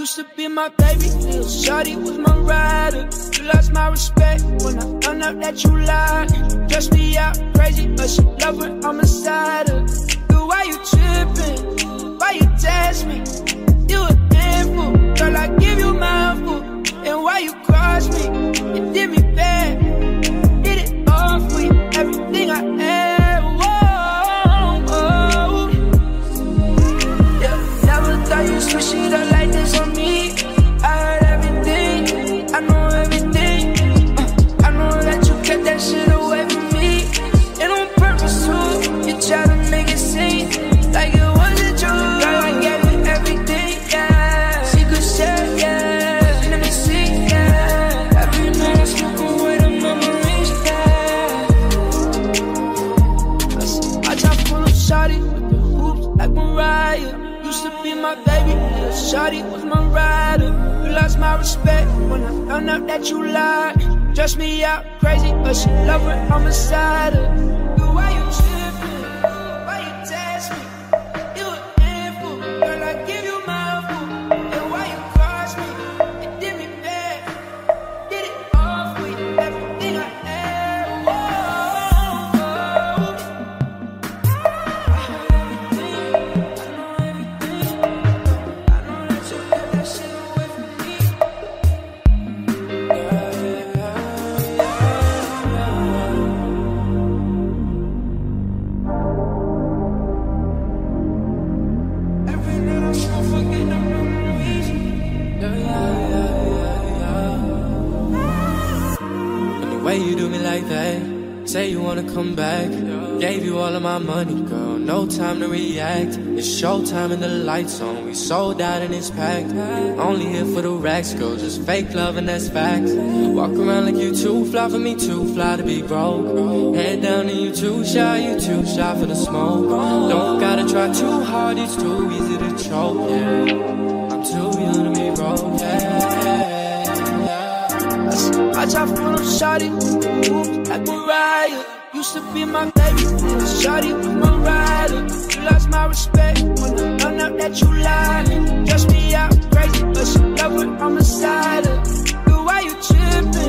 used to be my baby, little shawty was my rider. You lost my respect when I found out that you lied. Dressed me out crazy, but she love when I'm inside her. Dude, why you tripping? Why you test me? You a handful, girl, I give you my foot. And why you cross me? You did me bad, did it all for you. Everything I had, whoa, oh. Yeah, never thought you switch it up like this on me. I heard everything, I know everything. I know that you kept that shit away from me. And on purpose too, you try to make it seem like it wasn't true. Girl, I gave you everything, yeah. Secret share, yeah. Let me see, yeah. Every night I smoke away the memories, yeah. I try full of shawty with the hoops like Mariah. Used to be my baby, little shawty was my rider. You lost my respect when I found out that you lied. Dressed me out crazy, but she love when I'm inside her. Dude, why you tripping? Why you test me? You a handful, girl, I give you my food. And why you cross me? You did me bad, did it all for you. Everything I had, whoa, oh. I know everything, I know that you kept that shit away from me. Every night I still forget the memories. And the way you do me like that, say you wanna come back. Gave you all of my money, girl, no time to react. It's showtime and the lights on, we sold out and it's packed. Only here for the racks, girl, just fake love and that's facts. Walk around like you too fly for me, too fly to be broke. Head down and you too shy for the smoke. Don't gotta try too hard, it's too easy to choke, yeah. I'm too young to be broke, yeah. I try full of shawty, ooh, like Mariah. Used to be my baby, little shawty was my rider. You lost my respect when I found out that you lied. Dressed me out crazy, but she love when I'm inside her. Dude, why you tripping?